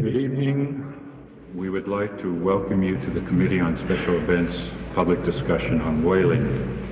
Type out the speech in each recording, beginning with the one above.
Good evening. We would like to welcome you to the Committee on Special Events public discussion on whaling.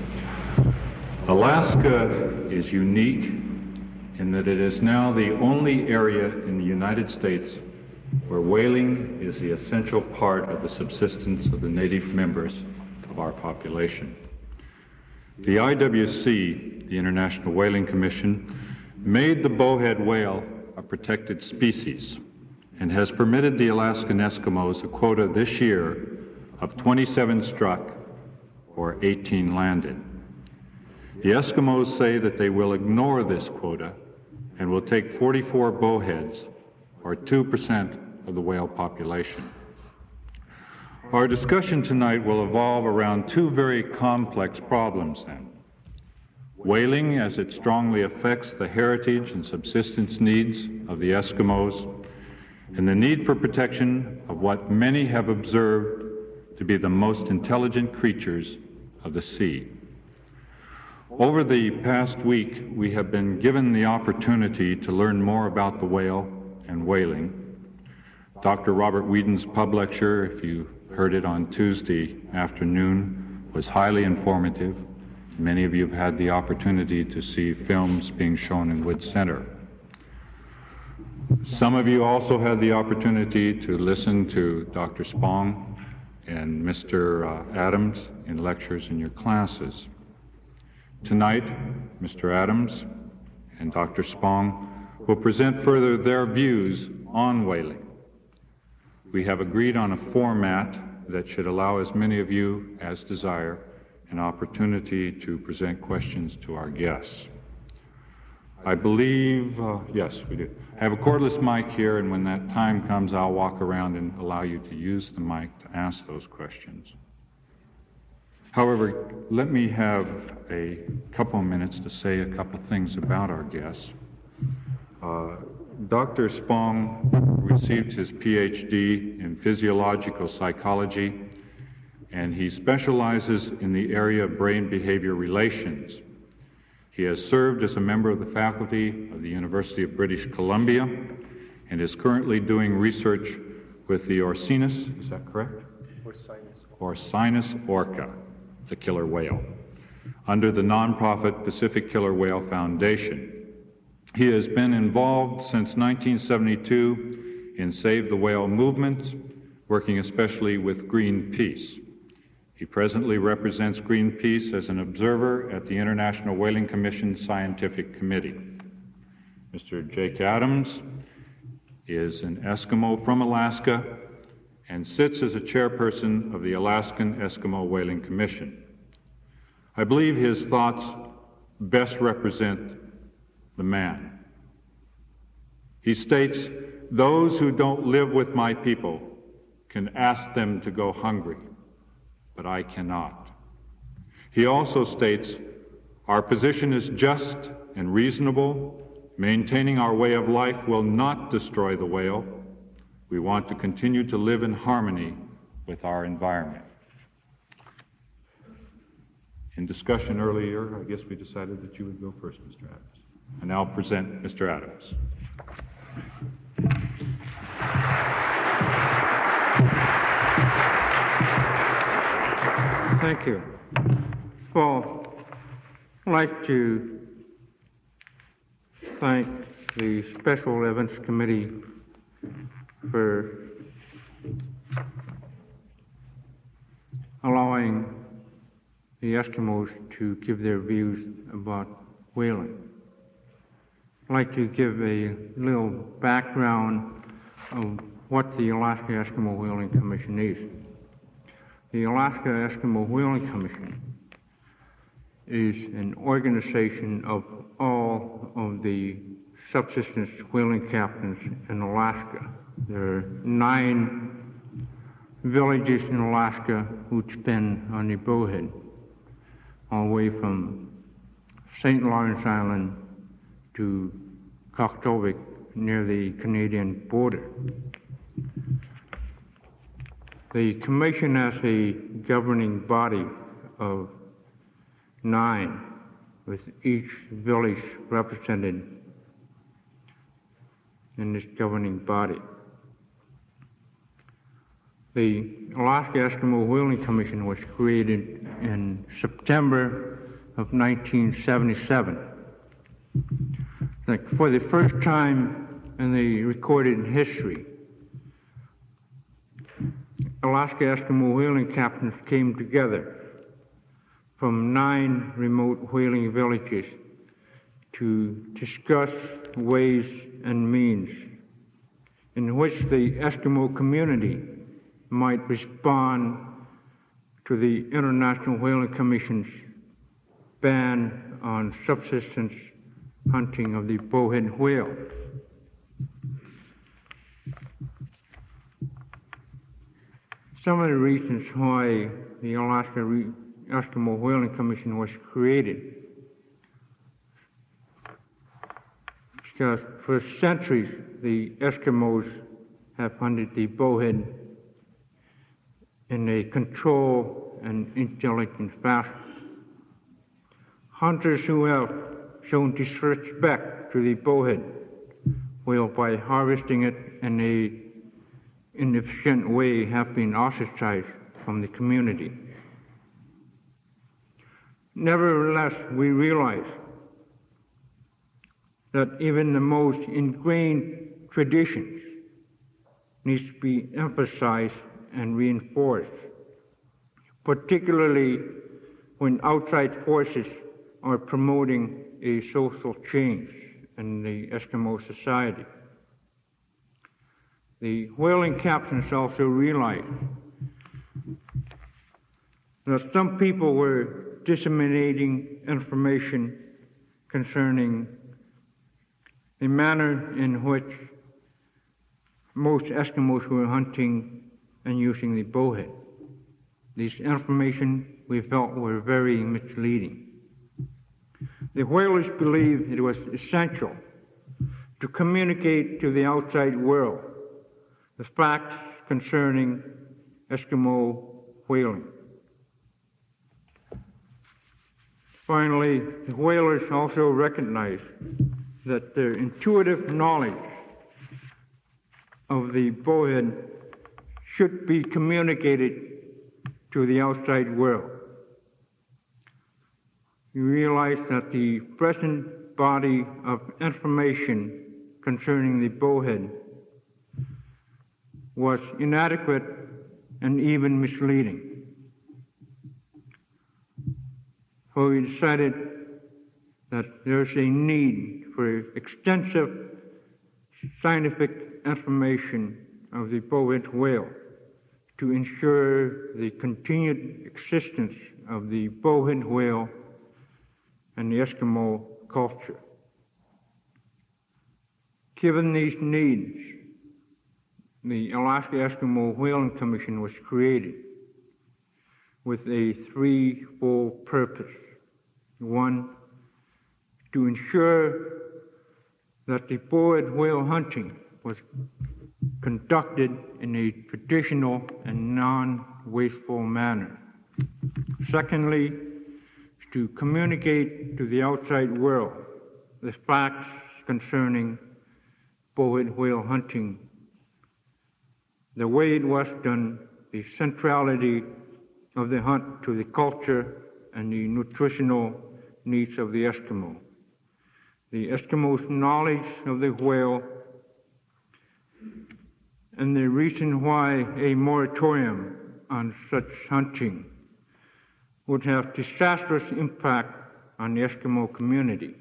Alaska is unique in that it is now the only area in the United States where whaling is the essential part of the subsistence of the native members of our population. The IWC, the International Whaling Commission, made the bowhead whale a protected species and has permitted the Alaskan Eskimos a quota this year of 27 struck or 18 landed. The Eskimos say that they will ignore this quota and will take 44 bowheads, or 2% of the whale population. Our discussion tonight will evolve around two very complex problems then. Whaling, as it strongly affects the heritage and subsistence needs of the Eskimos, and the need for protection of what many have observed to be the most intelligent creatures of the sea. Over the past week, we have been given the opportunity to learn more about the whale and whaling. Dr. Robert Whedon's pub lecture, if you heard it on Tuesday afternoon, was highly informative. Many of you have had the opportunity to see films being shown in Wood Center. Some of you also had the opportunity to listen to Dr. Spong and Mr. Adams in lectures in your classes. Tonight, Mr. Adams and Dr. Spong will present further their views on whaling. We have agreed on a format that should allow as many of you as desire an opportunity to present questions to our guests. I believe, yes, we do. I have a cordless mic here, and when that time comes, I'll walk around and allow you to use the mic to ask those questions. However, let me have a couple of minutes to say a couple of things about our guests. Dr. Spong received his PhD in physiological psychology, and he specializes in the area of brain-behavior relations. He has served as a member of the faculty of the University of British Columbia and is currently doing research with the Orcinus, is that correct? Orcinus orca, the killer whale, under the nonprofit Pacific Killer Whale Foundation. He has been involved since 1972 in Save the Whale movements, working especially with Greenpeace. He presently represents Greenpeace as an observer at the International Whaling Commission Scientific Committee. Mr. Jake Adams is an Eskimo from Alaska and sits as a chairperson of the Alaskan Eskimo Whaling Commission. I believe his thoughts best represent the man. He states, "Those who don't live with my people can ask them to go hungry, but I cannot." He also states, "Our position is just and reasonable. Maintaining our way of life will not destroy the whale. We want to continue to live in harmony with our environment." In discussion earlier, I guess we decided that you would go first, Mr. Adams. I now present Mr. Adams. Thank you. Well, I'd like to thank the Special Events Committee for allowing the Eskimos to give their views about whaling. I'd like to give a little background of what the Alaska Eskimo Whaling Commission is. The Alaska Eskimo Whaling Commission is an organization of all of the subsistence whaling captains in Alaska. There are 9 villages in Alaska who depend on the bowhead, all the way from St. Lawrence Island to Kaktovik near the Canadian border. The Commission has a governing body of 9, with each village represented in this governing body. The Alaska Eskimo Whaling Commission was created in September of 1977. Like for the first time in the recorded history, Alaska Eskimo whaling captains came together from 9 remote whaling villages to discuss ways and means in which the Eskimo community might respond to the International Whaling Commission's ban on subsistence hunting of the bowhead whale. Some of the reasons why the Alaska Eskimo Whaling Commission was created, because for centuries the Eskimos have hunted the bowhead in a controlled and intelligent fashion. Hunters who have shown disrespect to the bowhead whale by harvesting it in a inefficient way have been ostracized from the community. Nevertheless, we realize that even the most ingrained traditions needs to be emphasized and reinforced, particularly when outside forces are promoting a social change in the Eskimo society. The whaling captains also realized that some people were disseminating information concerning the manner in which most Eskimos were hunting and using the bowhead. This information we felt were very misleading. The whalers believed it was essential to communicate to the outside world the facts concerning Eskimo whaling. Finally, the whalers also recognized that their intuitive knowledge of the bowhead should be communicated to the outside world. We realize that the present body of information concerning the bowhead was inadequate and even misleading. So we decided that there's a need for extensive scientific information of the bowhead whale to ensure the continued existence of the bowhead whale and the Eskimo culture. Given these needs, the Alaska Eskimo Whaling Commission was created with a threefold purpose. One, to ensure that the bowhead whale hunting was conducted in a traditional and non-wasteful manner. Secondly, to communicate to the outside world the facts concerning bowhead whale hunting, the way it was done, the centrality of the hunt to the culture and the nutritional needs of the Eskimo. The Eskimos' knowledge of the whale and the reason why a moratorium on such hunting would have disastrous impact on the Eskimo community,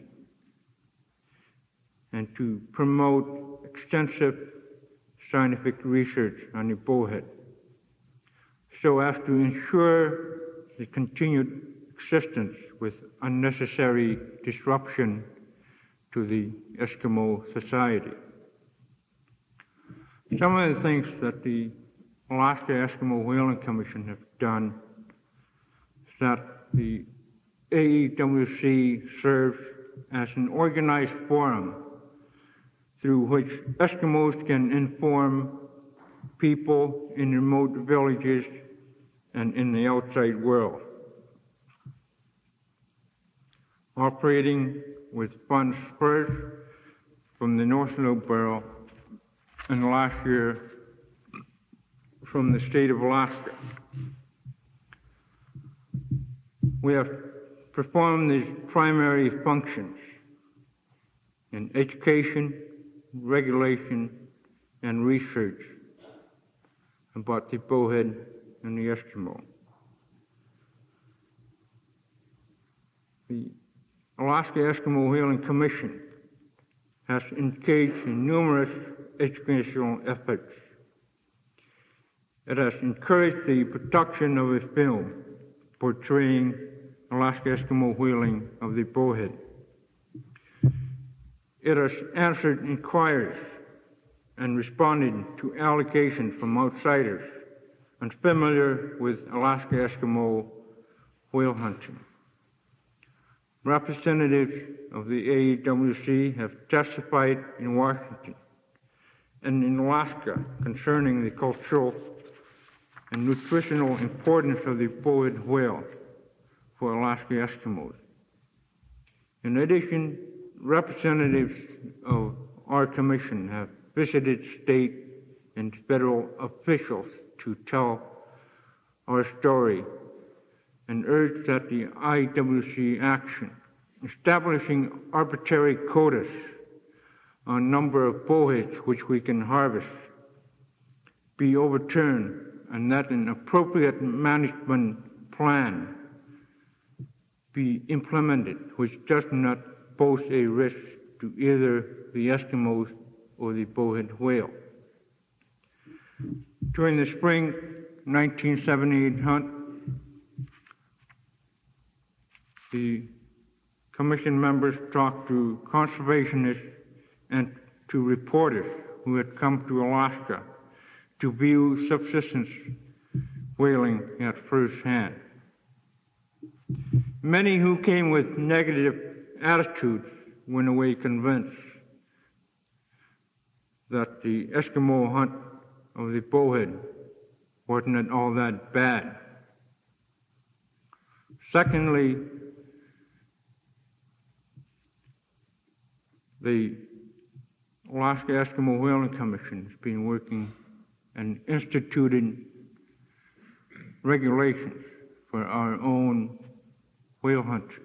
and to promote extensive scientific research on the bowhead so as to ensure the continued existence with unnecessary disruption to the Eskimo society. Some of the things that the Alaska Eskimo Whaling Commission have done is that the AEWC serves as an organized forum through which Eskimos can inform people in remote villages and in the outside world. Operating with funds first from the North Slope Bureau, and last year from the state of Alaska. We have performed these primary functions in education, regulation, and research about the bowhead and the Eskimo. The Alaska Eskimo Whaling Commission has engaged in numerous educational efforts. It has encouraged the production of a film portraying Alaska Eskimo whaling of the bowhead. It has answered inquiries and responded to allegations from outsiders unfamiliar with Alaska Eskimo whale hunting. Representatives of the AEWC have testified in Washington and in Alaska concerning the cultural and nutritional importance of the bowhead whale for Alaska Eskimos. In addition, representatives of our commission have visited state and federal officials to tell our story and urge that the IWC action establishing arbitrary quotas on number of bowheads which we can harvest be overturned, and that an appropriate management plan be implemented which does not pose a risk to either the Eskimos or the bowhead whale. During the spring 1978 hunt, the commission members talked to conservationists and to reporters who had come to Alaska to view subsistence whaling at first hand. Many who came with negative attitudes went away convinced that the Eskimo hunt of the bowhead wasn't at all that bad. Secondly, the Alaska Eskimo Whaling Commission has been working and instituted regulations for our own whale hunters.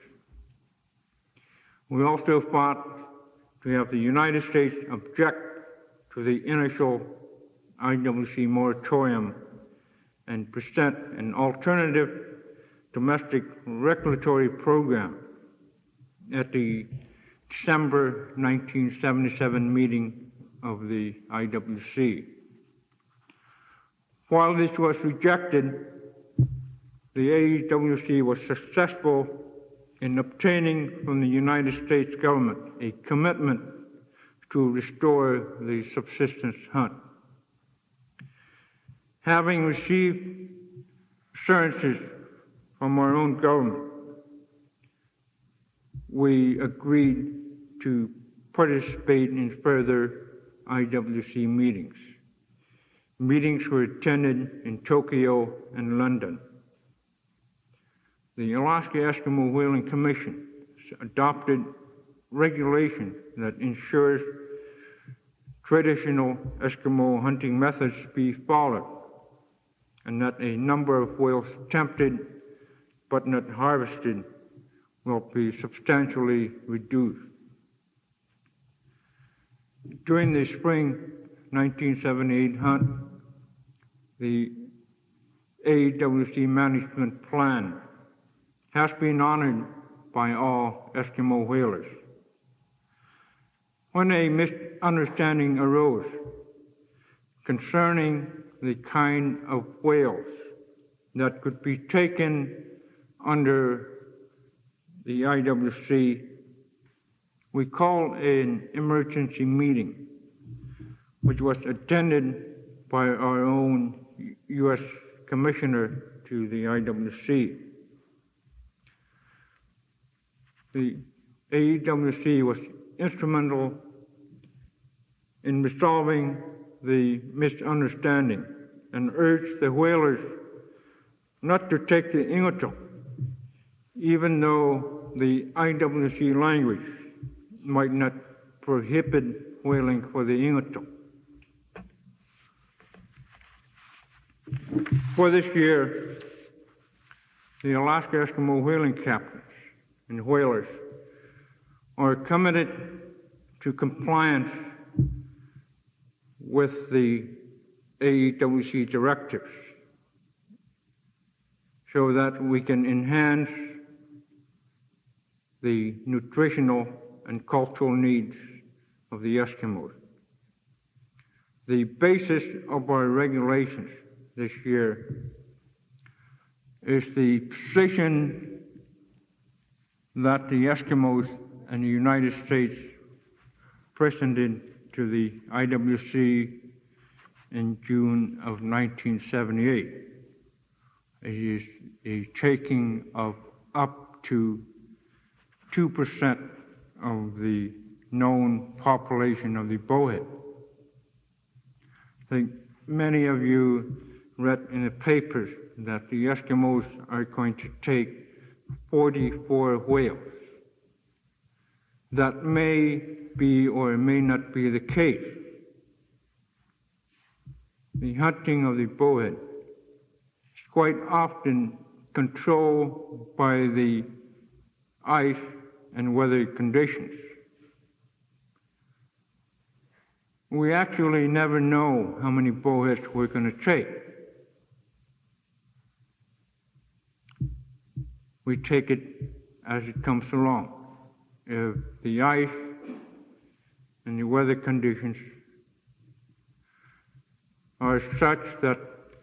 We also fought to have the United States object to the initial IWC moratorium and present an alternative domestic regulatory program at the December 1977 meeting of the IWC. While this was rejected, the AEWC was successful in obtaining from the United States government a commitment to restore the subsistence hunt. Having received assurances from our own government, we agreed to participate in further IWC meetings. Meetings were attended in Tokyo and London. The Alaska Eskimo Whaling Commission adopted regulation that ensures traditional Eskimo hunting methods be followed, and that a number of whales attempted but not harvested will be substantially reduced. During the spring 1978 hunt, the AEWC management plan has been honored by all Eskimo whalers. When a misunderstanding arose concerning the kind of whales that could be taken under the IWC, we called an emergency meeting, which was attended by our own U.S. Commissioner to the IWC. The AEWC was instrumental in resolving the misunderstanding and urged the whalers not to take the Ingotok, even though the IWC language might not prohibit whaling for the Ingotok. For this year, the Alaska Eskimo whaling captains and whalers are committed to compliance with the AEWC directives so that we can enhance the nutritional and cultural needs of the Eskimos. The basis of our regulations this year is the position that the Eskimos and the United States presented to the IWC in June of 1978. It is a taking of up to 2% of the known population of the bowhead. I think many of you read in the papers that the Eskimos are going to take 44 whales. That may be or may not be the case. The hunting of the bowhead is quite often controlled by the ice and weather conditions. We actually never know how many bowheads we're going to take. We take it as it comes along. If the ice and the weather conditions are such that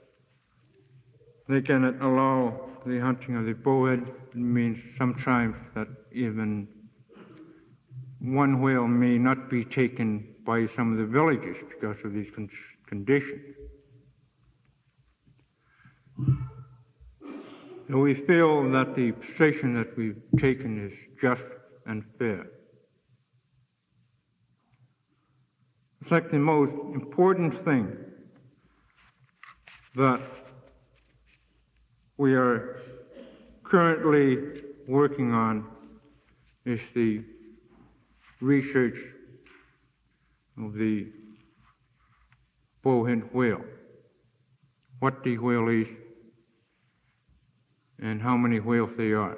they cannot allow the hunting of the bowhead, it means sometimes that even one whale may not be taken by some of the villages because of these conditions. So we feel that the position that we've taken is just and fair. It's like the most important thing that we are currently working on is the research of the bowhead whale, what the whale is, and how many whales there are.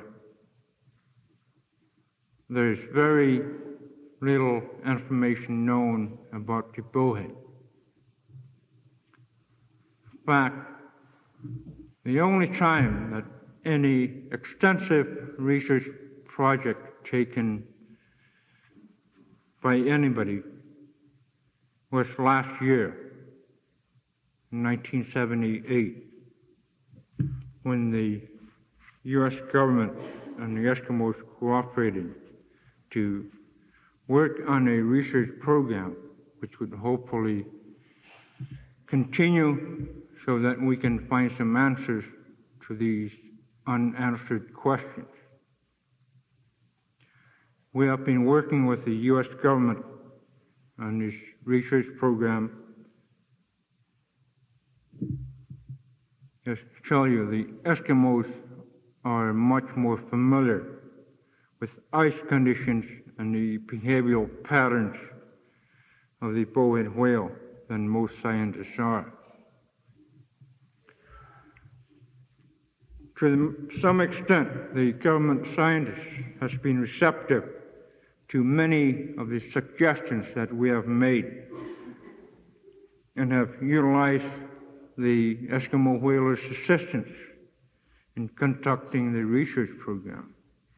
There's very little information known about the bowhead. In fact, the only time that any extensive research project taken by anybody was last year, in 1978, when the U.S. government and the Eskimos cooperated to work on a research program which would hopefully continue so that we can find some answers to these unanswered questions. We have been working with the U.S. government on this research program. Just to tell you, the Eskimos are much more familiar with ice conditions and the behavioral patterns of the bowhead whale than most scientists are. To some extent, the government scientist has been receptive to many of the suggestions that we have made and have utilized the Eskimo whalers' assistance in conducting the research program.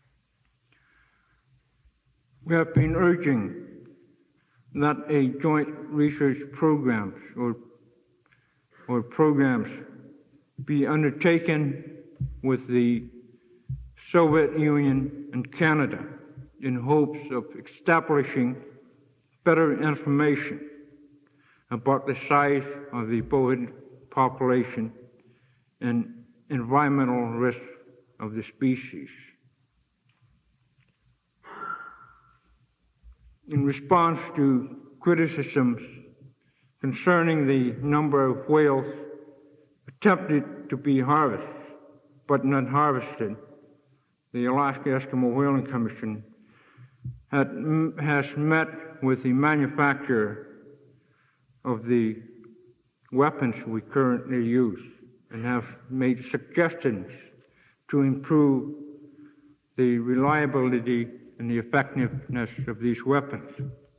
We have been urging that a joint research programs or programs be undertaken with the Soviet Union and Canada in hopes of establishing better information about the size of the bowhead population and environmental risk of the species. In response to criticisms concerning the number of whales attempted to be harvested but not harvested, the Alaska Eskimo Whaling Commission has met with the manufacturer of the weapons we currently use and have made suggestions to improve the reliability and the effectiveness of these weapons.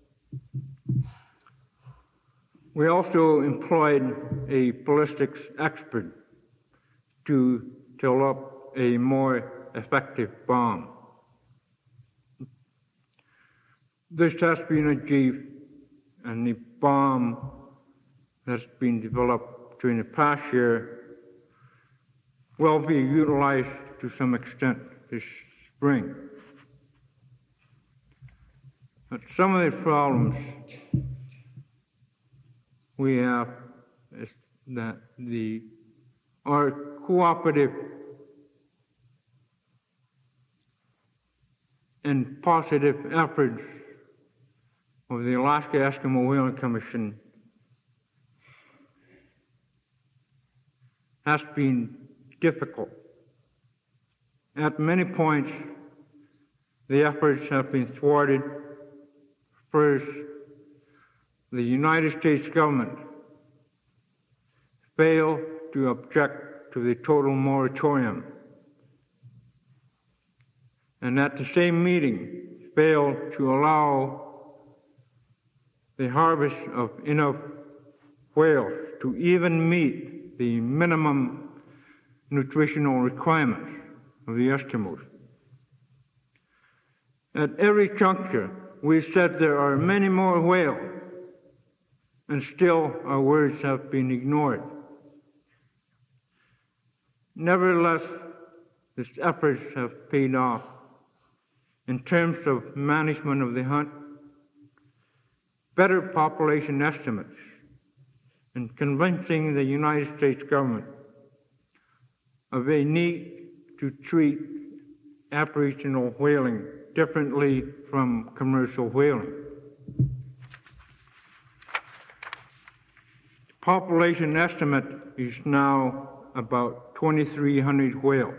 We also employed a ballistics expert to develop a more effective bomb. This has been achieved, and the bomb that's been developed during the past year will be utilized to some extent this spring. But some of the problems we have is that our cooperative and positive efforts of the Alaska Eskimo Whaling Commission has been difficult. At many points, the efforts have been thwarted. First, the United States government failed to object to the total moratorium, and at the same meeting failed to allow the harvest of enough whales to even meet the minimum nutritional requirements of the Eskimos. At every juncture, we said there are many more whales, and still our words have been ignored. Nevertheless, these efforts have paid off in terms of management of the hunt, better population estimates, and convincing the United States government of a need to treat Aboriginal whaling differently from commercial whaling. The population estimate is now about 2,300 whales.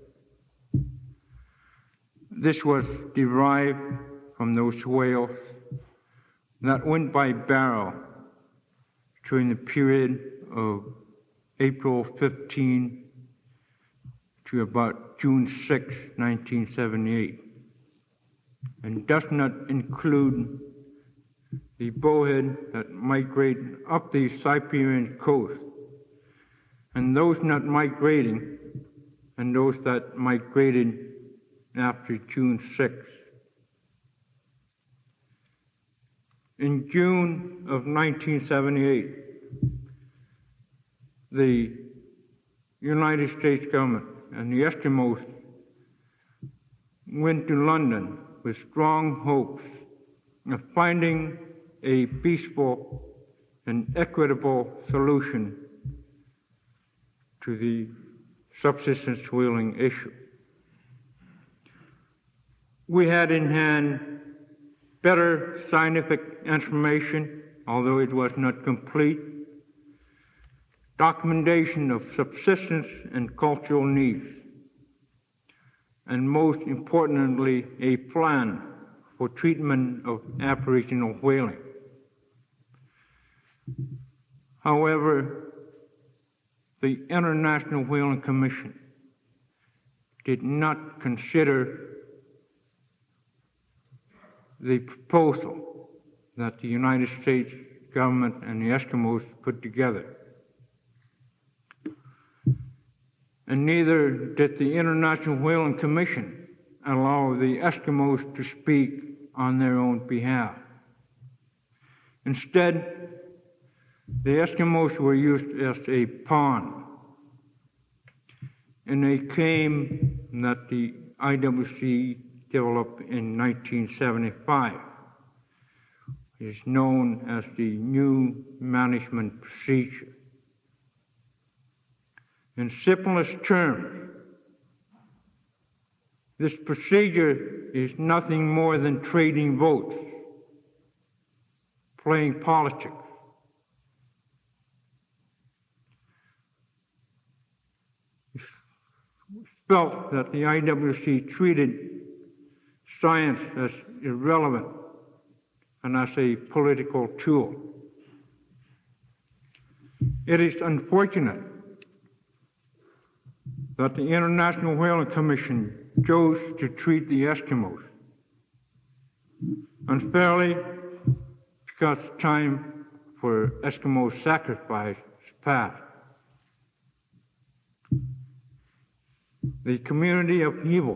This was derived from those whales that went by barrel during the period of April 15 to about June 6, 1978, and does not include the bowhead that migrate up the Siberian coast, and those not migrating, and those that migrated after June 6. In June of 1978, the United States government and the Eskimos went to London with strong hopes of finding a peaceful and equitable solution to the subsistence whaling issue. We had in hand better scientific information, although it was not complete, documentation of subsistence and cultural needs, and most importantly, a plan for treatment of Aboriginal whaling. However, the International Whaling Commission did not consider the proposal that the United States government and the Eskimos put together. And neither did the International Whaling Commission allow the Eskimos to speak on their own behalf. Instead, the Eskimos were used as a pawn in a claim that the IWC developed in 1975. It is known as the New Management Procedure. In simplest terms, this procedure is nothing more than trading votes, playing politics. It's felt that the IWC treated science as irrelevant and as a political tool. It is unfortunate that the International Whaling Commission chose to treat the Eskimos unfairly because time for Eskimo sacrifice is past. The community upheaval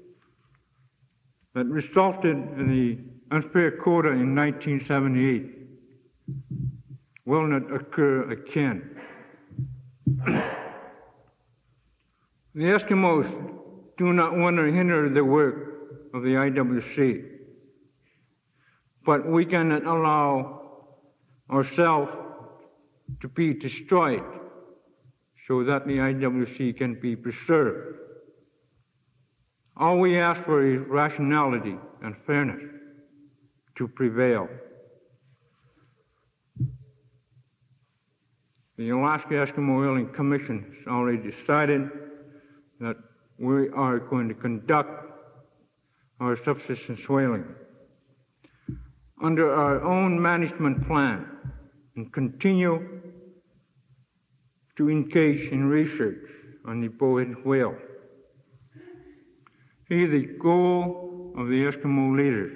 that resulted in the unfair quota in 1978 will not occur again. The Eskimos do not want to hinder the work of the IWC, but we cannot allow ourselves to be destroyed so that the IWC can be preserved. All we ask for is rationality and fairness to prevail. The Alaska Eskimo Whaling Commission has already decided that we are going to conduct our subsistence whaling under our own management plan and continue to engage in research on the bowhead whale. Here, the goal of the Eskimo leaders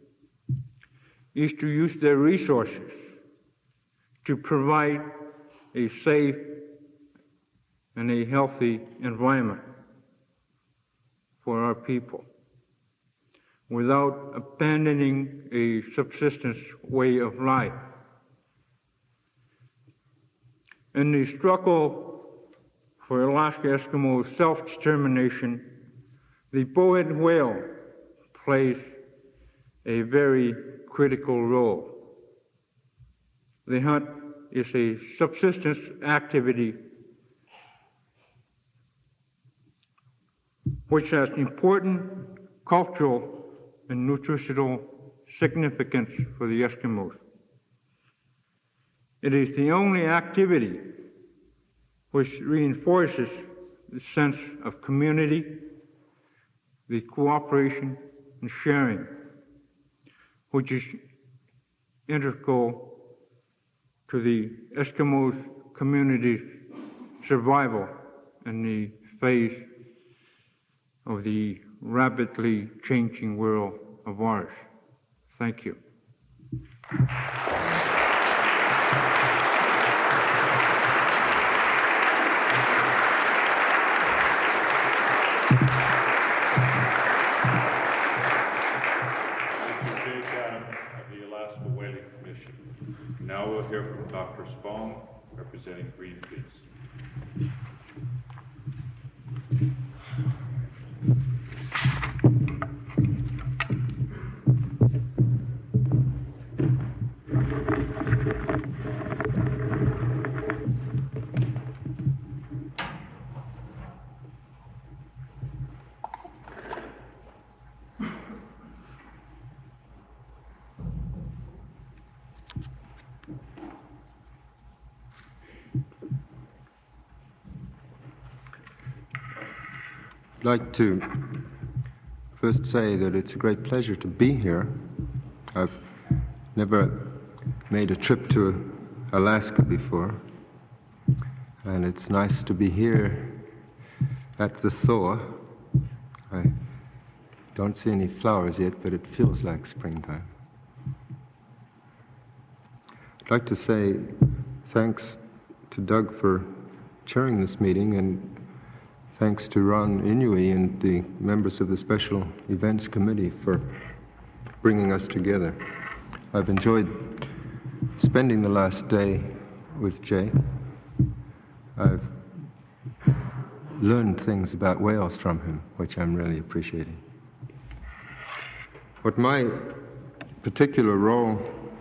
is to use their resources to provide a safe and a healthy environment for our people without abandoning a subsistence way of life. In the struggle for Alaska Eskimo self-determination, the bowhead whale plays a very critical role. The hunt is a subsistence activity which has important cultural and nutritional significance for the Eskimos. It is the only activity which reinforces the sense of community, the cooperation and sharing, which is integral to the Eskimos community's survival in the face of the rapidly changing world of ours. Thank you. Now we'll hear from Dr. Spong, representing Greenpeace. I'd like to first say that it's a great pleasure to be here. I've never made a trip to Alaska before, and it's nice to be here at the thaw. I don't see any flowers yet, but it feels like springtime. I'd like to say thanks to Doug for chairing this meeting, and thanks to Ron Inouye and the members of the Special Events Committee for bringing us together. I've enjoyed spending the last day with Jay. I've learned things about whales from him, which I'm really appreciating. What my particular role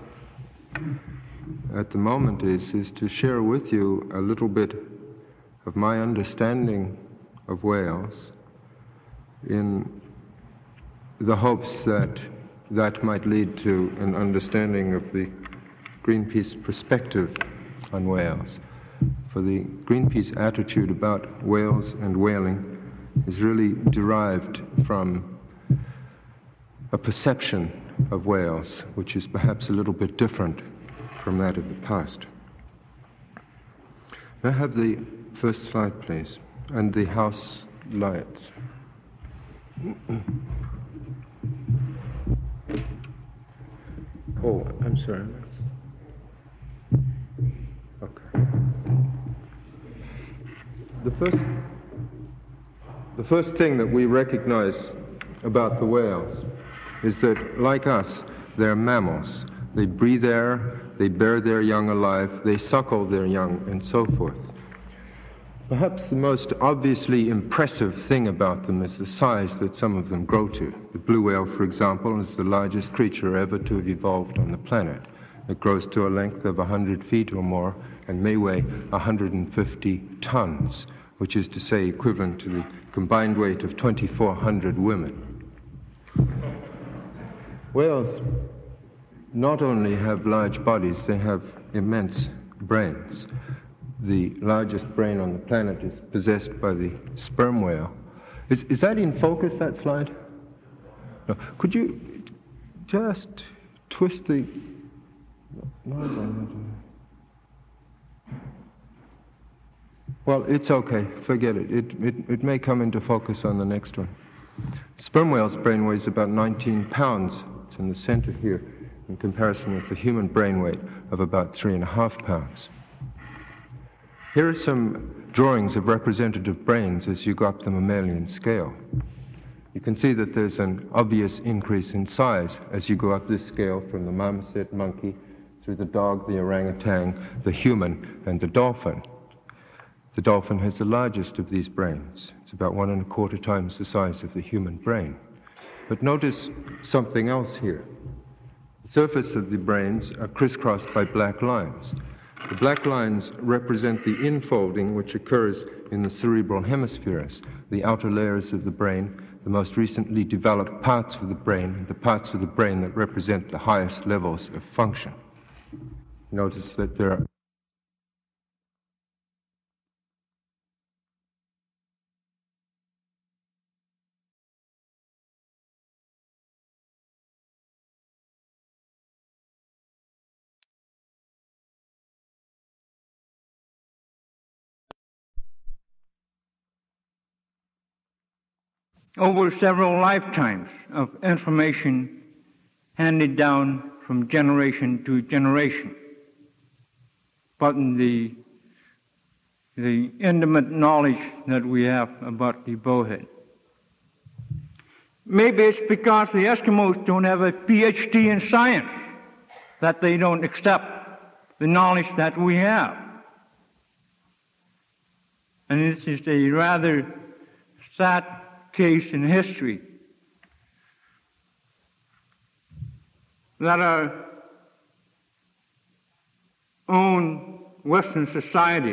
at the moment is to share with you a little bit of my understanding of whales, in the hopes that that might lead to an understanding of the Greenpeace perspective on whales. For the Greenpeace attitude about whales and whaling is really derived from a perception of whales, which is perhaps a little bit different from that of the past. May I have the first slide, please? and the house lights. Oh, I'm sorry. Okay. The first thing that we recognize about the whales is that, like us, they're mammals. They breathe air, they bear their young alive, they suckle their young, and so forth. Perhaps the most obviously impressive thing about them is the size that some of them grow to. The blue whale, for example, is the largest creature ever to have evolved on the planet. It grows to a length of 100 feet or more and may weigh 150 tons, which is to say equivalent to the combined weight of 2,400 women. Whales not only have large bodies, they have immense brains. The largest brain on the planet is possessed by the sperm whale. Is that in focus, that slide? No. Could you just twist the... No. Well, it's okay. Forget it. It may come into focus on the next one. Sperm whale's brain weighs about 19 pounds. It's in the center here, in comparison with the human brain weight of about 3.5 pounds. Here are some drawings of representative brains as you go up the mammalian scale. You can see that there's an obvious increase in size as you go up this scale from the marmoset monkey through the dog, the orangutan, the human, and the dolphin. The dolphin has the largest of these brains. It's about 1.25 times the size of the human brain. But notice something else here. The surface of the brains are crisscrossed by black lines. The black lines represent the infolding which occurs in the cerebral hemispheres, the outer layers of the brain, the most recently developed parts of the brain, the parts of the brain that represent the highest levels of function. Notice that there are over several lifetimes of information handed down from generation to generation. But in the intimate knowledge that we have about the bowhead. Maybe it's because the Eskimos don't have a PhD in science that they don't accept the knowledge that we have. And this is a rather sad case in history that our own Western society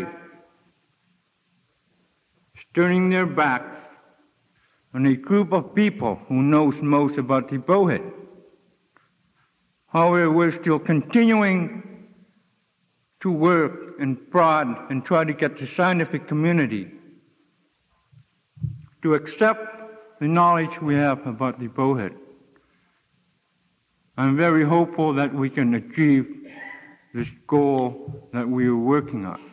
is turning their backs on a group of people who knows most about the bowhead. However, we're still continuing to work and prod and try to get the scientific community to accept the knowledge we have about the bowhead. I'm very hopeful that we can achieve this goal that we are working on.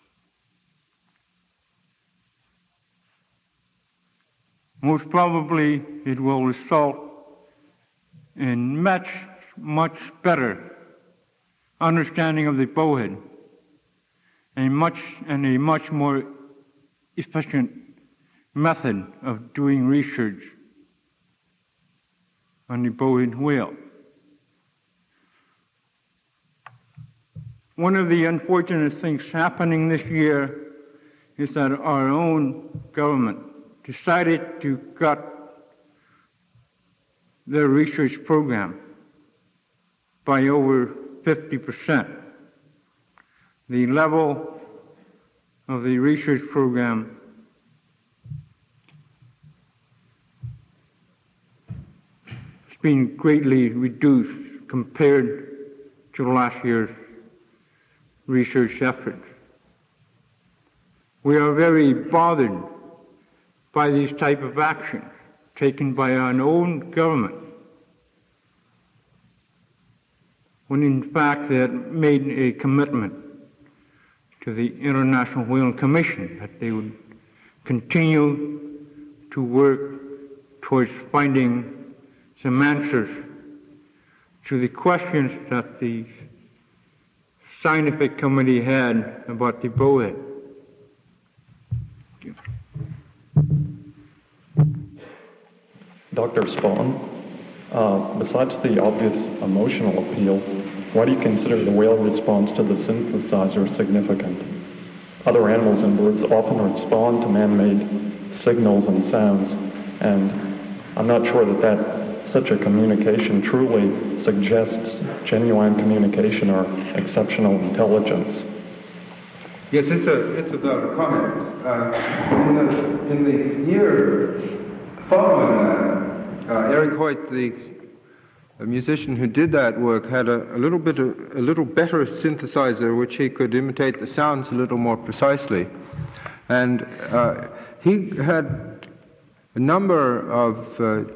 Most probably it will result in much better understanding of the bowhead and a much more efficient method of doing research on the bowhead whale. One of the unfortunate things happening this year is that our own government decided to cut their research program by over 50%. The level of the research program has been greatly reduced compared to last year's research efforts. We are very bothered by these type of actions taken by our own government, when in fact they had made a commitment to the International Whaling Commission that they would continue to work towards finding some answers to the questions that the scientific committee had about the bowhead. Dr. Spahn, besides the obvious emotional appeal, why do you consider the whale response to the synthesizer significant? Other animals and birds often respond to man-made signals and sounds, and I'm not sure that such a communication truly suggests genuine communication or exceptional intelligence. Yes, it's a valid comment. In the year following that, Eric Hoyt, the musician who did that work, had a little better synthesizer which he could imitate the sounds a little more precisely, and he had a number of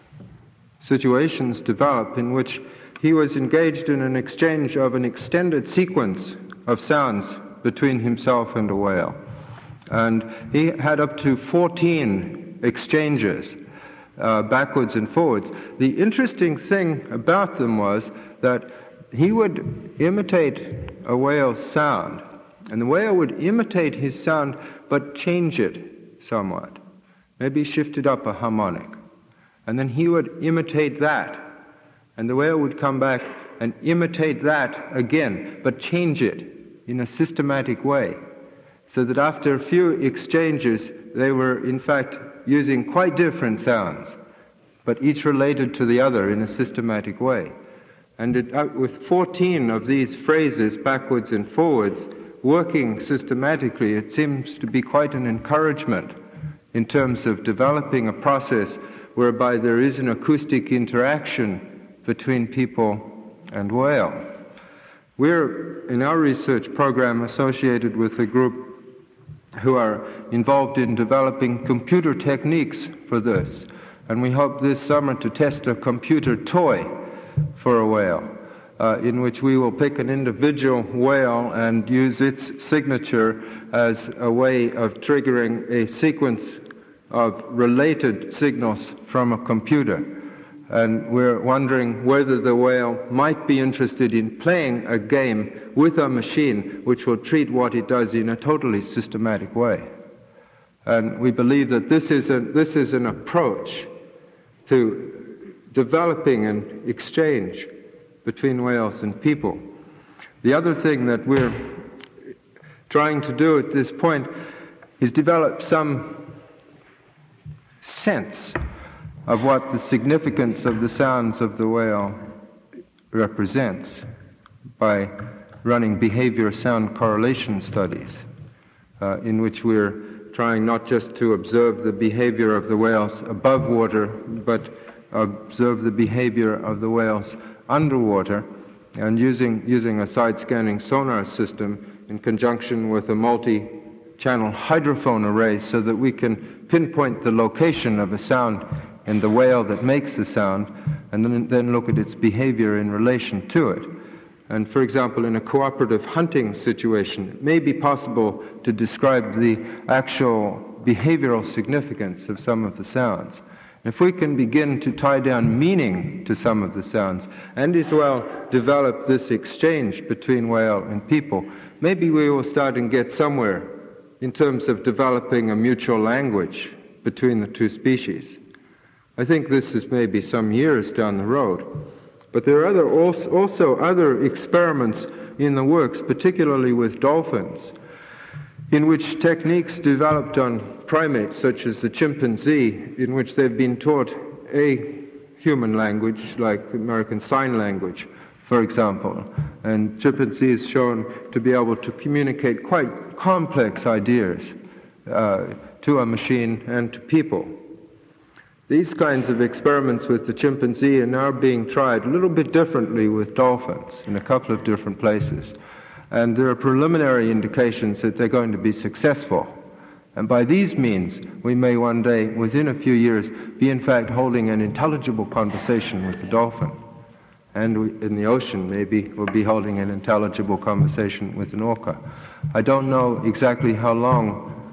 situations develop in which he was engaged in an exchange of an extended sequence of sounds between himself and a whale. And he had up to 14 exchanges, backwards and forwards. The interesting thing about them was that he would imitate a whale's sound, and the whale would imitate his sound but change it somewhat, maybe shift it up a harmonic. And then he would imitate that, and the whale would come back and imitate that again, but change it in a systematic way, so that after a few exchanges, they were in fact using quite different sounds, but each related to the other in a systematic way. And with 14 of these phrases, backwards and forwards, working systematically, it seems to be quite an encouragement in terms of developing a process whereby there is an acoustic interaction between people and whale. We're, in our research program, associated with a group who are involved in developing computer techniques for this. And we hope this summer to test a computer toy for a whale, in which we will pick an individual whale and use its signature as a way of triggering a sequence of related signals from a computer. And we're wondering whether the whale might be interested in playing a game with a machine which will treat what it does in a totally systematic way. And we believe that this is an approach to developing an exchange between whales and people. The other thing that we're trying to do at this point is develop some sense of what the significance of the sounds of the whale represents by running behavior sound correlation studies, in which we're trying not just to observe the behavior of the whales above water, but observe the behavior of the whales underwater, and using a side-scanning sonar system in conjunction with a multi-channel hydrophone array so that we can pinpoint the location of a sound and the whale that makes the sound, and then look at its behavior in relation to it. And for example, in a cooperative hunting situation, it may be possible to describe the actual behavioral significance of some of the sounds. If we can begin to tie down meaning to some of the sounds, and as well develop this exchange between whale and people, maybe we will start and get somewhere in terms of developing a mutual language between the two species. I think this is maybe some years down the road. But there are also other experiments in the works, particularly with dolphins, in which techniques developed on primates such as the chimpanzee, in which they've been taught a human language like American Sign Language, for example. And chimpanzee is shown to be able to communicate quite complex ideas to a machine and to people. These kinds of experiments with the chimpanzee are now being tried a little bit differently with dolphins in a couple of different places. And there are preliminary indications that they're going to be successful. And by these means, we may one day, within a few years, be in fact holding an intelligible conversation with the dolphin. And in the ocean, maybe we'll be holding an intelligible conversation with an orca. I don't know exactly how long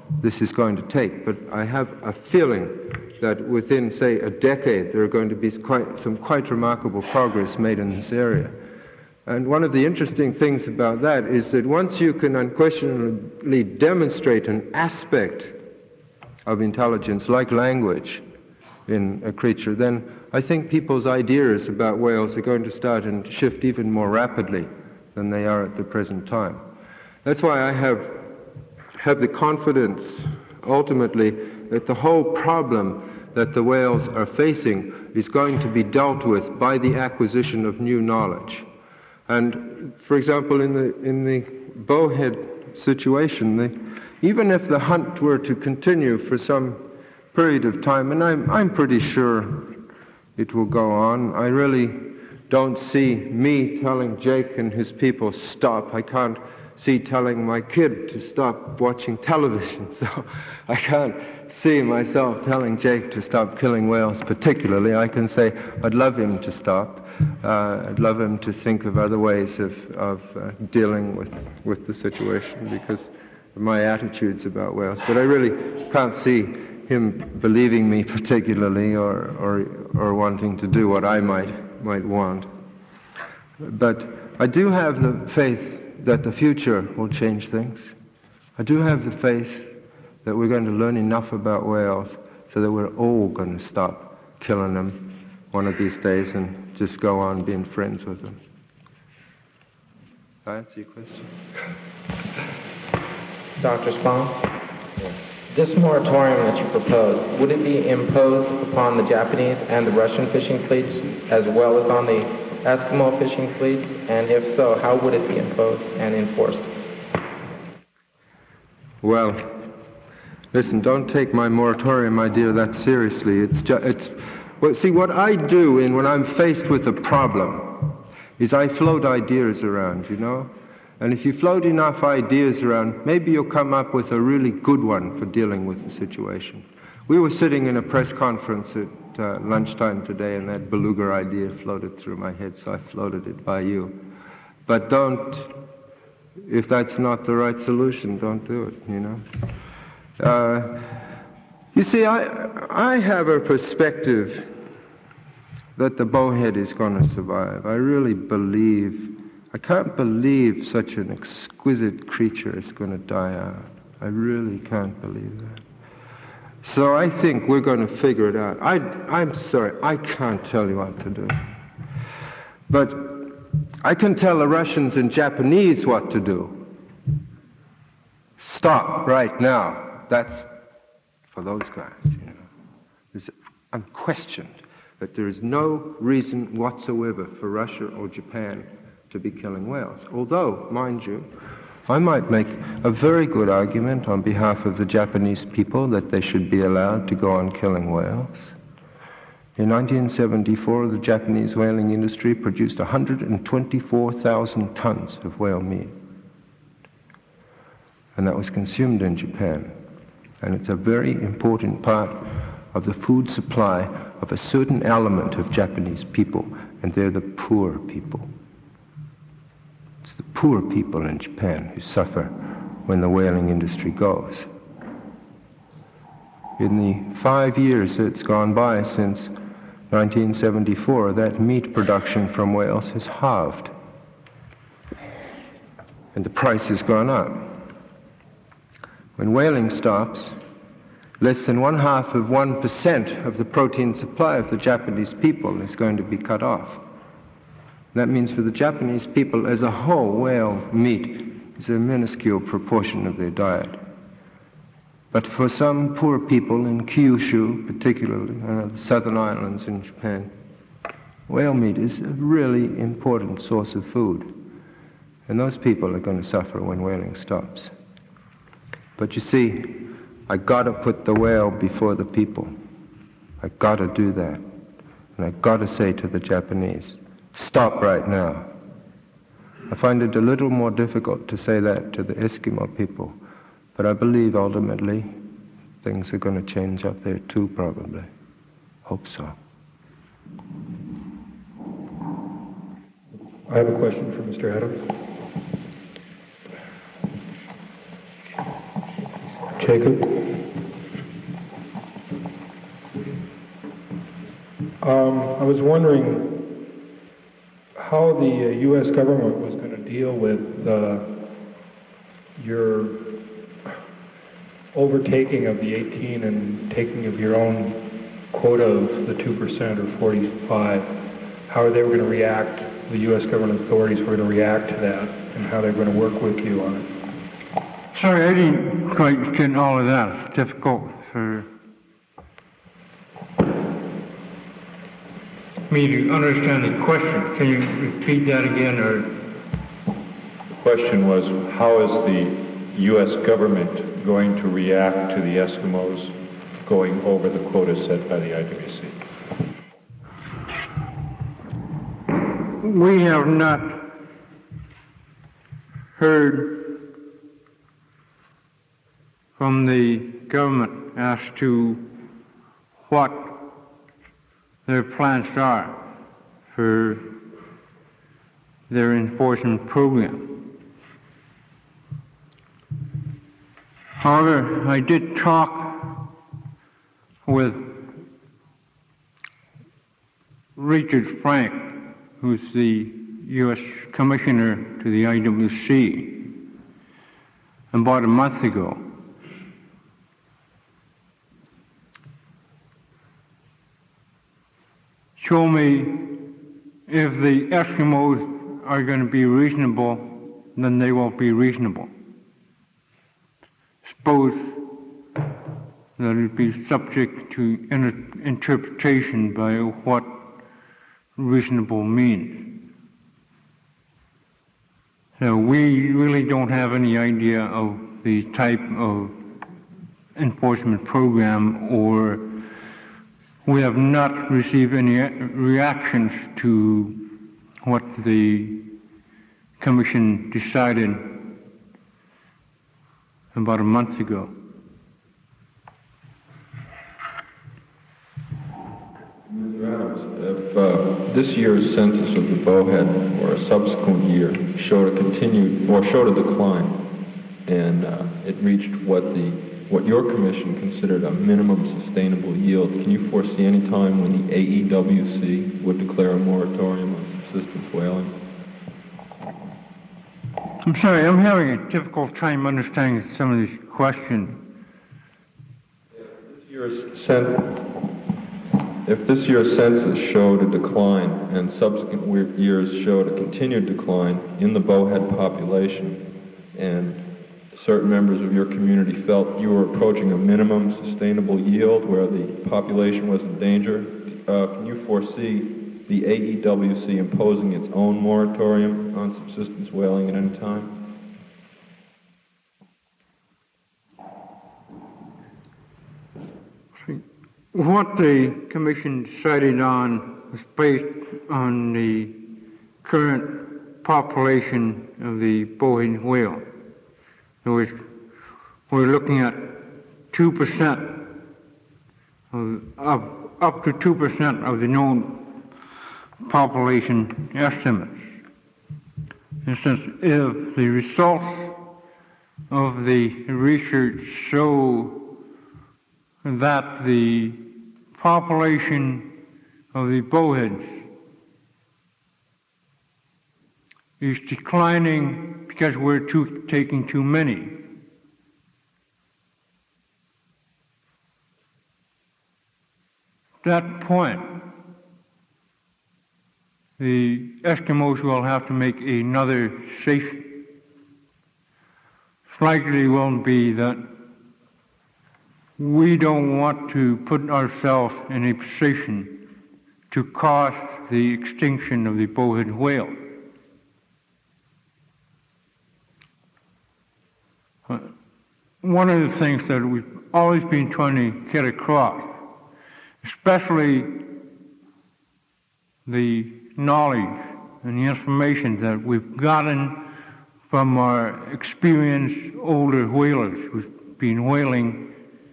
this is going to take, but I have a feeling that within, say, a decade, there are going to be some quite remarkable progress made in this area. And one of the interesting things about that is that once you can unquestionably demonstrate an aspect of intelligence, like language, in a creature, then I think people's ideas about whales are going to start and shift even more rapidly than they are at the present time. That's why I have the confidence, ultimately, that the whole problem that the whales are facing is going to be dealt with by the acquisition of new knowledge. And, for example, in the bowhead situation, even if the hunt were to continue for some period of time, and I'm pretty sure it will go on, I really don't see me telling Jake and his people stop. I can't see telling my kid to stop watching television, so I can't see myself telling Jake to stop killing whales particularly. I can say I'd love him to stop. I'd love him to think of other ways of dealing with the situation because of my attitudes about whales. But I really can't see him believing me particularly or wanting to do what I might want. But I do have the faith that the future will change things. I do have the faith that we're going to learn enough about whales so that we're all going to stop killing them one of these days and just go on being friends with them. Did I answer your question? Dr. Spahn? Yes. This moratorium that you propose, would it be imposed upon the Japanese and the Russian fishing fleets as well as on the Eskimo fishing fleets? And if so, how would it be imposed and enforced? Well, listen, don't take my moratorium idea that seriously. Well, see, what I do when I'm faced with a problem is I float ideas around, you know? And if you float enough ideas around, maybe you'll come up with a really good one for dealing with the situation. We were sitting in a press conference at lunchtime today, and that beluga idea floated through my head, so I floated it by you. But if that's not the right solution, don't do it, you know? You see, I have a perspective that the bowhead is going to survive. I really believe, I can't believe such an exquisite creature is going to die out. I really can't believe that. So I think we're going to figure it out. I'm sorry, I can't tell you what to do. But I can tell the Russians and Japanese what to do. Stop right now. That's for those guys, you know. It's unquestioned that there is no reason whatsoever for Russia or Japan to be killing whales. Although, mind you, I might make a very good argument on behalf of the Japanese people that they should be allowed to go on killing whales. In 1974, the Japanese whaling industry produced 124,000 tons of whale meat. And that was consumed in Japan. And it's a very important part of the food supply of a certain element of Japanese people, and they're the poor people. It's the poor people in Japan who suffer when the whaling industry goes. In the 5 years that's gone by since 1974, that meat production from whales has halved. And the price has gone up. When whaling stops, less than 0.5% of the protein supply of the Japanese people is going to be cut off. That means for the Japanese people as a whole, whale meat is a minuscule proportion of their diet. But for some poor people in Kyushu, particularly, the southern islands in Japan, whale meat is a really important source of food. And those people are going to suffer when whaling stops. But you see, I gotta put the whale before the people. I gotta do that. And I gotta say to the Japanese, stop right now. I find it a little more difficult to say that to the Eskimo people, but I believe ultimately things are going to change up there too, probably. Hope so. I have a question for Mr. Adams. Jacob. I was wondering how the U.S. government was going to deal with your overtaking of the 18 and taking of your own quota of the 2% or 45. How they were going to react, the U.S. government authorities were going to react to that, and how they're going to work with you on it. Sorry, I didn't quite get all of that. It's difficult for me to understand the question. Can you repeat that again, or? The question was, how is the U.S. government going to react to the Eskimos going over the quota set by the IWC? We have not heard from the government as to what their plans are for their enforcement program. However, I did talk with Richard Frank, who's the U.S. Commissioner to the IWC, about a month ago. Show me if the Eskimos are going to be reasonable, then they will be reasonable. Suppose that it be subject to interpretation by what reasonable means. So we really don't have any idea of the type of enforcement program, or we have not received any reactions to what the Commission decided about a month ago. Mr. Adams, if this year's census of the bowhead or a subsequent year showed a decline, and it reached what your commission considered a minimum sustainable yield, can you foresee any time when the AEWC would declare a moratorium on subsistence whaling? I'm sorry, I'm having a difficult time understanding some of these questions. If this year's census showed a decline and subsequent years showed a continued decline in the bowhead population, and certain members of your community felt you were approaching a minimum sustainable yield where the population was in danger, can you foresee the AEWC imposing its own moratorium on subsistence whaling at any time? What the Commission decided on was based on the current population of the bowhead whale. In other words, we're looking at 2% of up to 2% of the known population estimates. And since if the results of the research show that the population of the bowheads is declining because we're taking too many, at that point, the Eskimos will have to make another decision. It's likely will be that we don't want to put ourselves in a position to cause the extinction of the bowhead whale. One of the things that we've always been trying to get across, especially the knowledge and the information that we've gotten from our experienced older whalers who've been whaling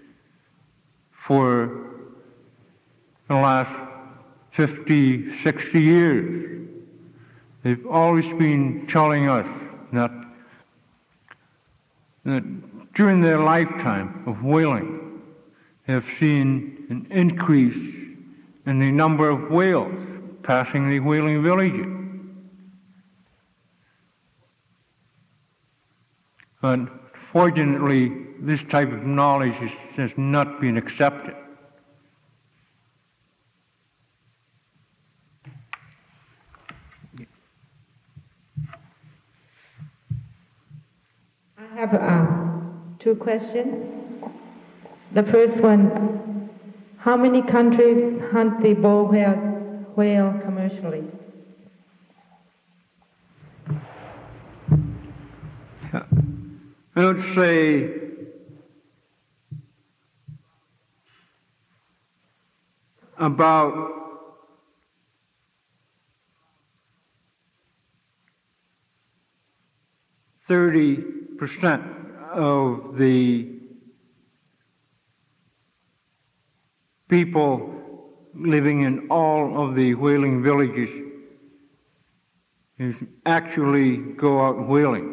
for the last 50, 60 years. They've always been telling us that during their lifetime of whaling, have seen an increase in the number of whales passing the whaling villages. But fortunately, this type of knowledge has not been accepted. I have two questions. The first one, how many countries hunt the whale commercially? I would say about 30% of the people living in all of the whaling villages actually go out whaling.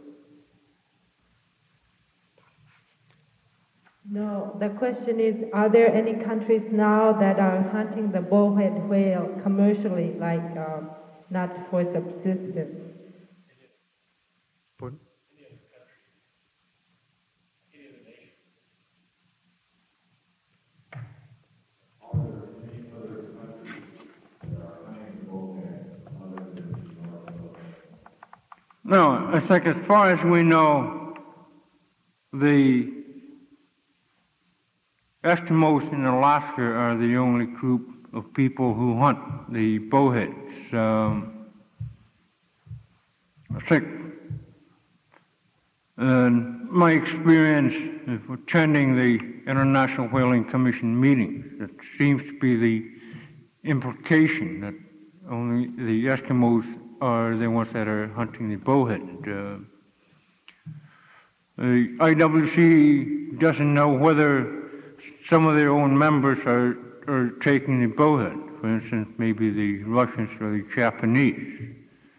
No, the question is, are there any countries now that are hunting the bowhead whale commercially, like not for subsistence? Pardon? No, I think as far as we know, the Eskimos in Alaska are the only group of people who hunt the bowheads. I think, in my experience of attending the International Whaling Commission meetings, it seems to be the implication that only the Eskimos are the ones that are hunting the bowhead. The IWC doesn't know whether some of their own members are taking the bowhead. For instance, maybe the Russians or the Japanese.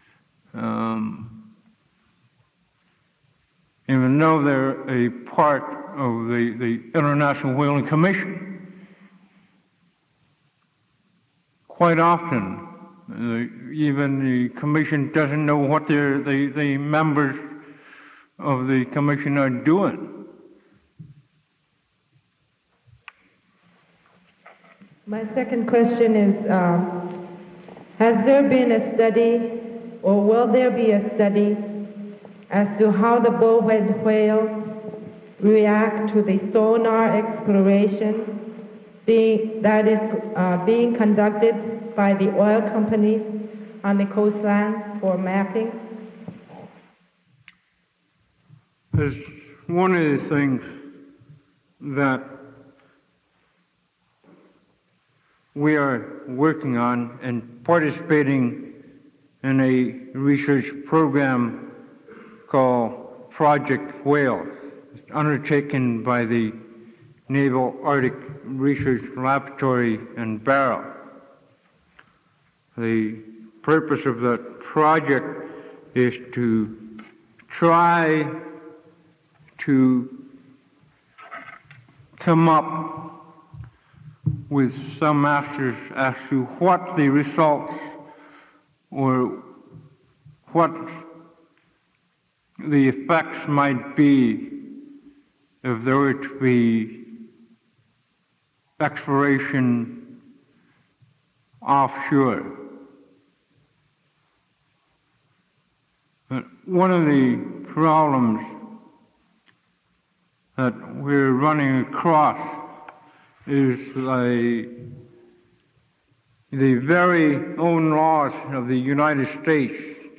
Even though they're a part of the International Whaling Commission, quite often even the Commission doesn't know what the members of the Commission are doing. My second question is, has there been a study, or will there be a study, as to how the bowhead whales react to the sonar exploration that is being conducted by the oil companies on the coastline for mapping? There's one of the things that we are working on and participating in a research program called Project Whale. It's undertaken by the Naval Arctic Research Laboratory in Barrow. The purpose of that project is to try to come up with some answers as to what the results or what the effects might be if there were to be exploration offshore. But one of the problems that we're running across is the very own laws of the United States,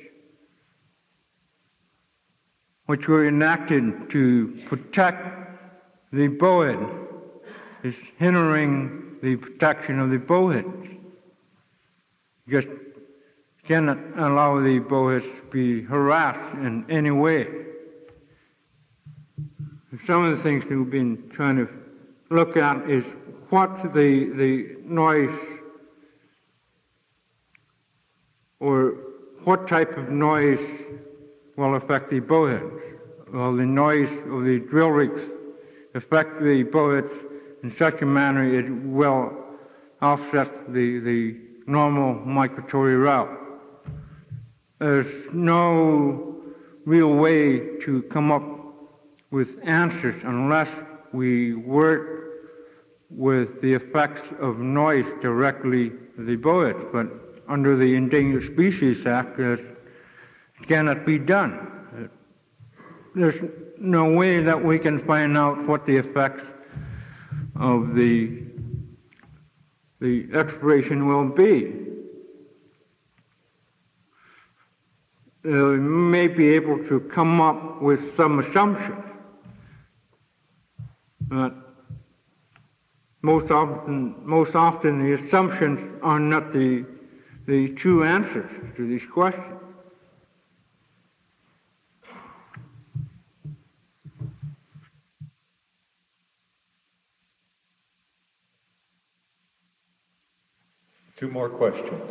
which were enacted to protect the bowhead, is hindering the protection of the bowheads. Just cannot allow the bowheads to be harassed in any way. Some of the things that we've been trying to look at is what the noise or what type of noise will affect the bowheads. the noise of the drill rigs affect the bullets in such a manner it will offset the normal migratory route. There's no real way to come up with answers unless we work with the effects of noise directly to the bullets, but under the Endangered Species Act, it cannot be done. There's no way that we can find out what the effects of the expiration will be. We may be able to come up with some assumptions, but most often the assumptions are not the true answers to these questions. Two more questions.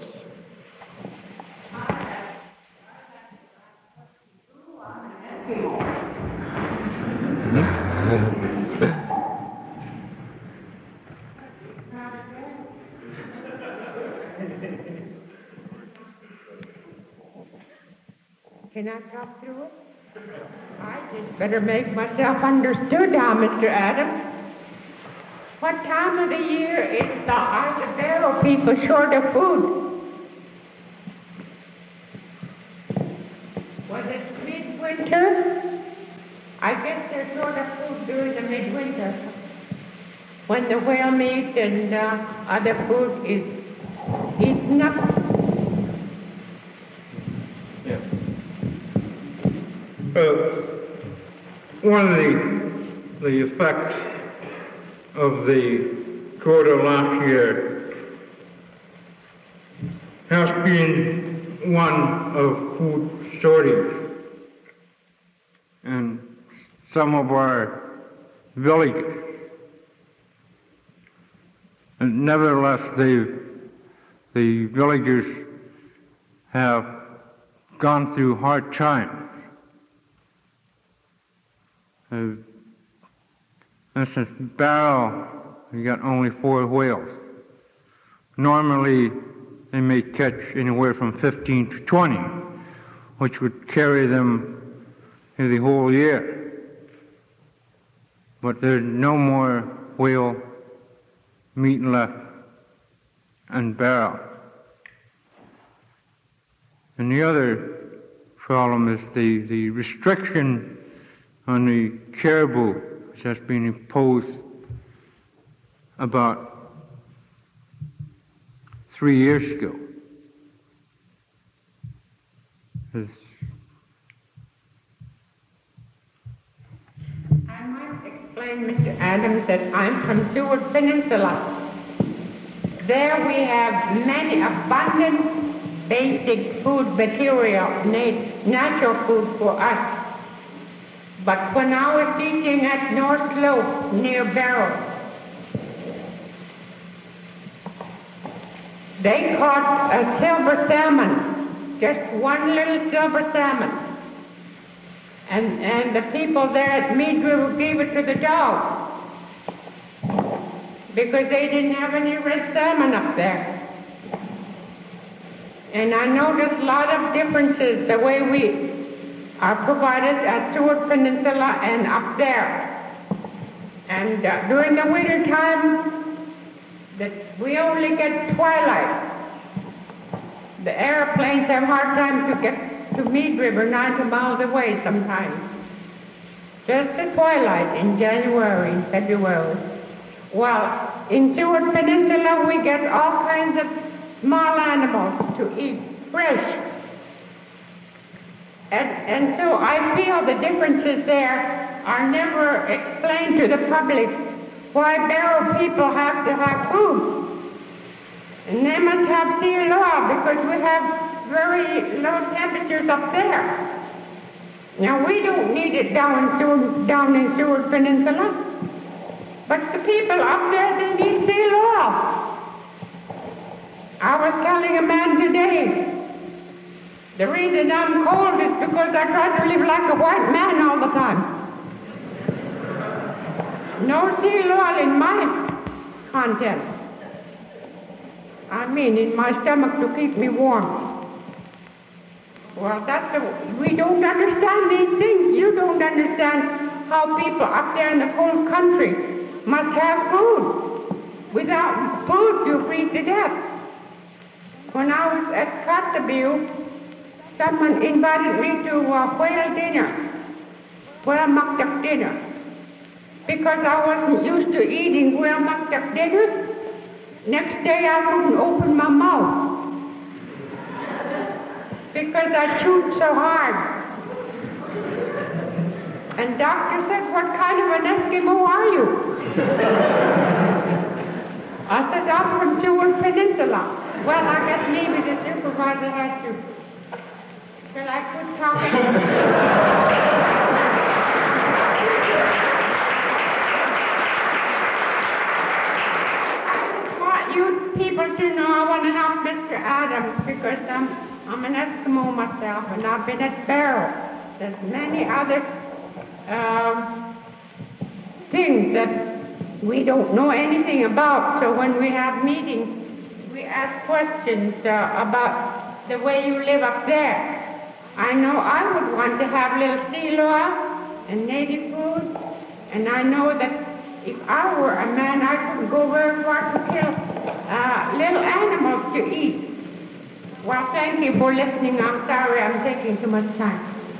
Can I talk through it? I just better make myself understood now, Mr. Adams. What time of the year are the Barrow people short of food? Was it midwinter? I guess they're short of food during the midwinter, when the whale meat and other food is eaten up. Yeah. One of the effects of the quota last year has been one of food shortage in some of our villages. And nevertheless, the villagers have gone through hard times. For instance, Barrow, you got only 4 whales. Normally, they may catch anywhere from 15 to 20, which would carry them through the whole year. But there's no more whale meat left in Barrow. And the other problem is the restriction on the caribou, which has been imposed about 3 years ago. I might explain, Mr. Adams, that I'm from Seward Peninsula. There we have many abundant basic food material, natural food for us. But when I was teaching at North Slope near Barrow, they caught a silver salmon, just one little silver salmon. And the people there at Mead River gave it to the dogs because they didn't have any red salmon up there. And I noticed a lot of differences the way we are provided at Seward Peninsula and up there. And during the winter time, we only get twilight. The airplanes have a hard time to get to Mead River, 90 miles away sometimes. Just the twilight in January and February. Well, in Seward Peninsula, we get all kinds of small animals to eat fresh. And so I feel the differences there are never explained to the public why Barrow people have to have food. And they must have sea law because we have very low temperatures up there. Now, we don't need it down in Seward Peninsula, but the people up there, they need sea law. I was telling a man today, The reason I'm cold is because I try to live like a white man all the time. No seal oil in my content. I mean, in my stomach to keep me warm. Well, we don't understand these things. You don't understand how people up there in the cold country must have food. Without food, you freeze to death. When I was at Kotzebue, someone invited me to a whale dinner, whale maktak dinner. Because I wasn't used to eating whale maktak dinner, next day I couldn't open my mouth because I chewed so hard. And doctor said, "What kind of an Eskimo are you?" I said, "I'm from Seward Peninsula." Well, I guess maybe the supervisor had to. Shall I quit talking? I want you people to know I want to help Mr. Adams because I'm an Eskimo myself and I've been at Barrow. There's many other things that we don't know anything about. So when we have meetings, we ask questions about the way you live up there. I know I would want to have little seal oil and native food, and I know that if I were a man, I couldn't go very far to kill little animals to eat. Well, thank you for listening. I'm sorry I'm taking too much time.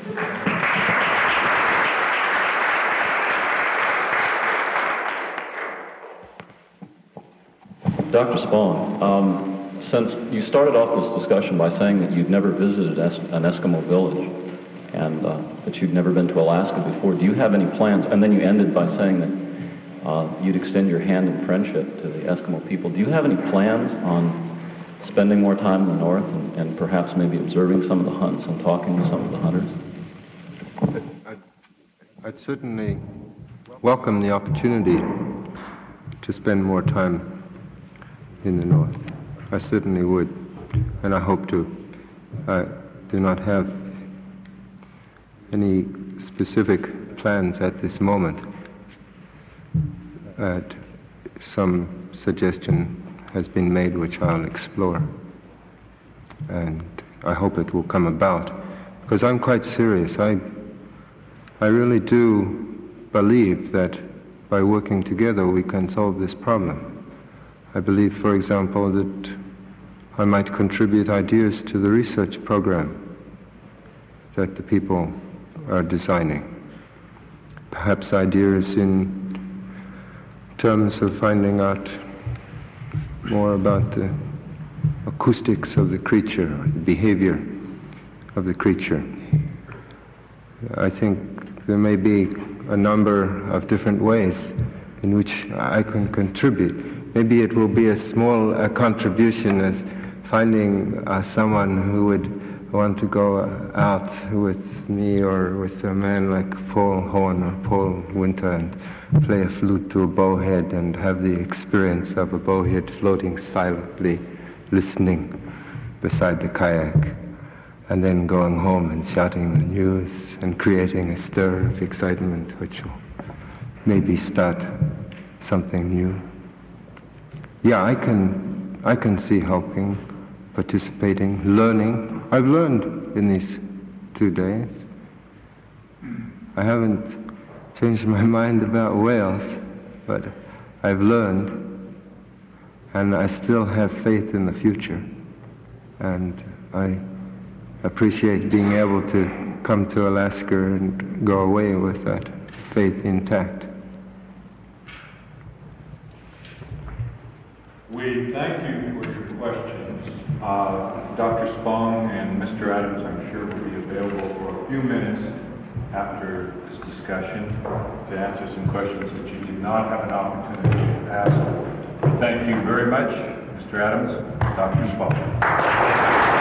Dr. Spahn, since you started off this discussion by saying that you'd never visited an Eskimo village and that you'd never been to Alaska before, do you have any plans? And then you ended by saying that you'd extend your hand in friendship to the Eskimo people. Do you have any plans on spending more time in the north and perhaps maybe observing some of the hunts and talking to some of the hunters? I'd certainly welcome the opportunity to spend more time in the north. I certainly would, and I hope to. I do not have any specific plans at this moment. Some suggestion has been made which I'll explore, and I hope it will come about, because I'm quite serious. I really do believe that by working together we can solve this problem. I believe, for example, that I might contribute ideas to the research program that the people are designing. Perhaps ideas in terms of finding out more about the acoustics of the creature, or the behavior of the creature. I think there may be a number of different ways in which I can contribute. Maybe it will be a small contribution as finding someone who would want to go out with me or with a man like Paul Horn or Paul Winter and play a flute to a bowhead and have the experience of a bowhead floating silently, listening beside the kayak, and then going home and shouting the news and creating a stir of excitement which will maybe start something new. Yeah, I can see helping, participating, learning. I've learned in these 2 days. I haven't changed my mind about whales, but I've learned, and I still have faith in the future. And I appreciate being able to come to Alaska and go away with that faith intact. We thank you for your questions. Dr. Spahn and Mr. Adams, I'm sure, will be available for a few minutes after this discussion to answer some questions that you did not have an opportunity to ask. Thank you very much, Mr. Adams, Dr. Spahn.